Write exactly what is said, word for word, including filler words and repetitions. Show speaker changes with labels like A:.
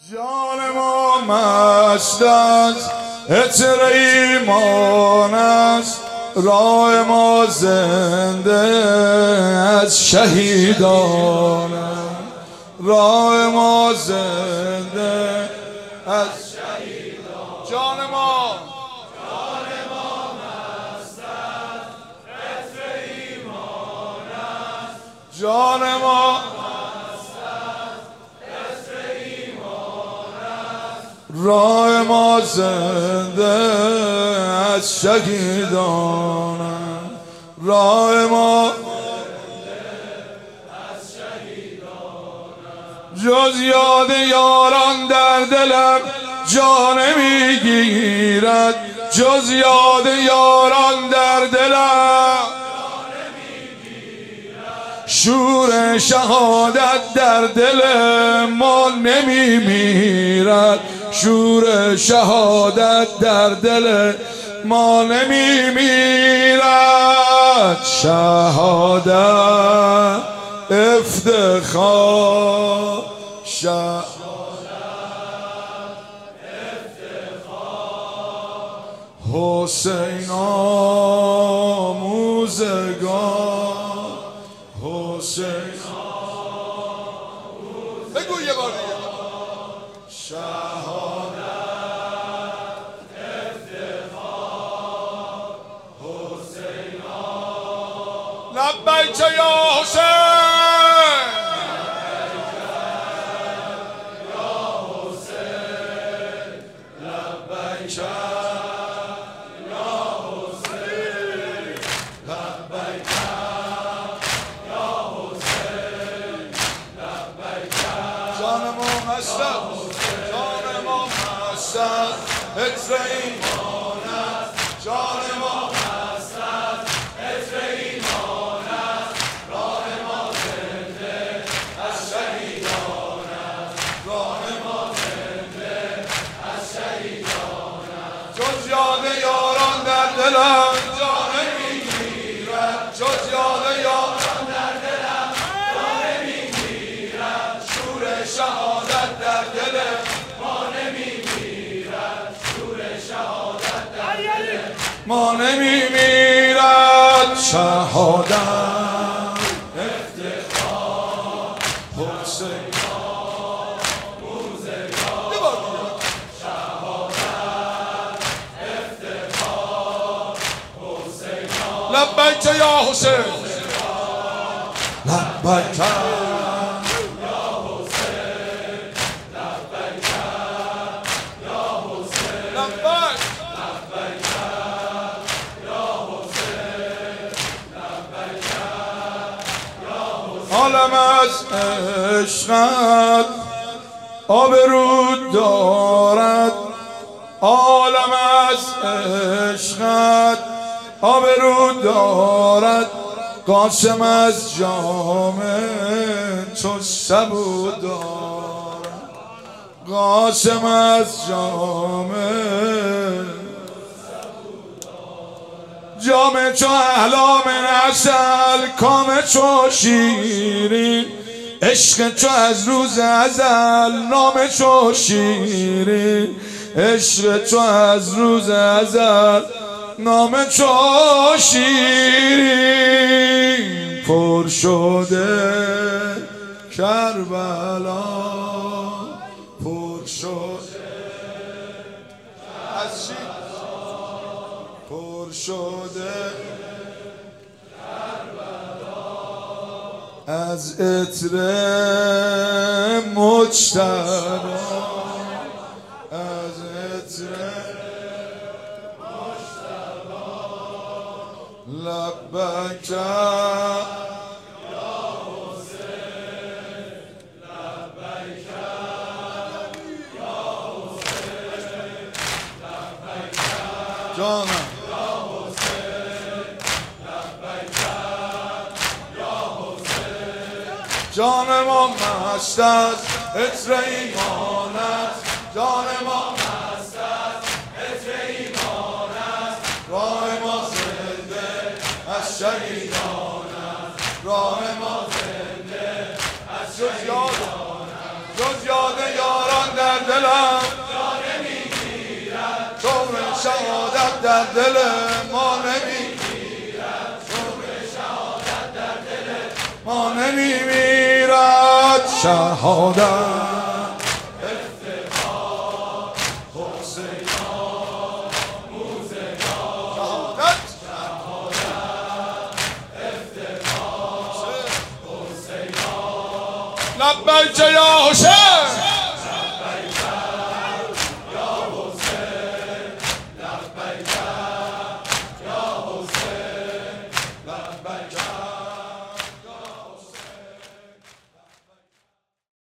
A: جان ما مست است، عطر ایمان است، راه ما زنده از شهیدان است، راه ما زنده از شهیدان. جان ما جان ما مست است، عطر ایمان است، جان ما راه ما زنده از شهیدان، راه ما از شهیدان. جز یاد یاران در دلم جا نمیگیرد، جز یاد یاران در دلم شور شهادت در دل ما نمیمیرد، شور شهادت در دل ما نمیمیرد. شهادت افتخار، شهادت افتخار، حسین آموزگار، حسین بگو یه بار دیگه. شهادت افتخار، حسین لبیک یا حسین، یا حسین، لبیک یا حسین، لبیک یا حسین، لبیک. جان ما مست است، جان ما مست است، عطر ایمان است، جان ما مست است، عطر ایمان است، راه ما زنده از شهیدان است، راه ما زنده از شهیدان است. جز یاد یاران در دلم جا نمیگیرد، جز یاد یاران در دلم جا نمیگیرد، شور شهادت در دل ما نمیمیرد، شور شهادت در دل ما نمیمیرد. شهادت افتخار، حسین آموزگار، شهادت افتخار، حسین لبیک یا حسین، لبیک عالم از عشقت آبرو دارد، عالم از عشقت آبرو دارد، قاسم از جام تو سبو دارد، قاسم از جام جام چو احلام عسل، کام چو شیرین، عشق چو از روز ازل، نام چو شیرین، عشق چو از روز ازل، نام چو شیرین. پر شده کربلا، پر شده از شیر، پر شده از عطر مجتبی، از عطر مجتبی، لبیک یا حسین، لبیک یا حسین، لبیک جانم جان ما مست است، عطر ایمان است، جان ما مست است، عطر ایمان است، راه ما زنده از شهیدان است، راه ما زنده از شهیدان است. جز یاد یاران در شهادت در دل ما نمیمیرد، ما نمیمیرد شهادت. لبیک یا حسین.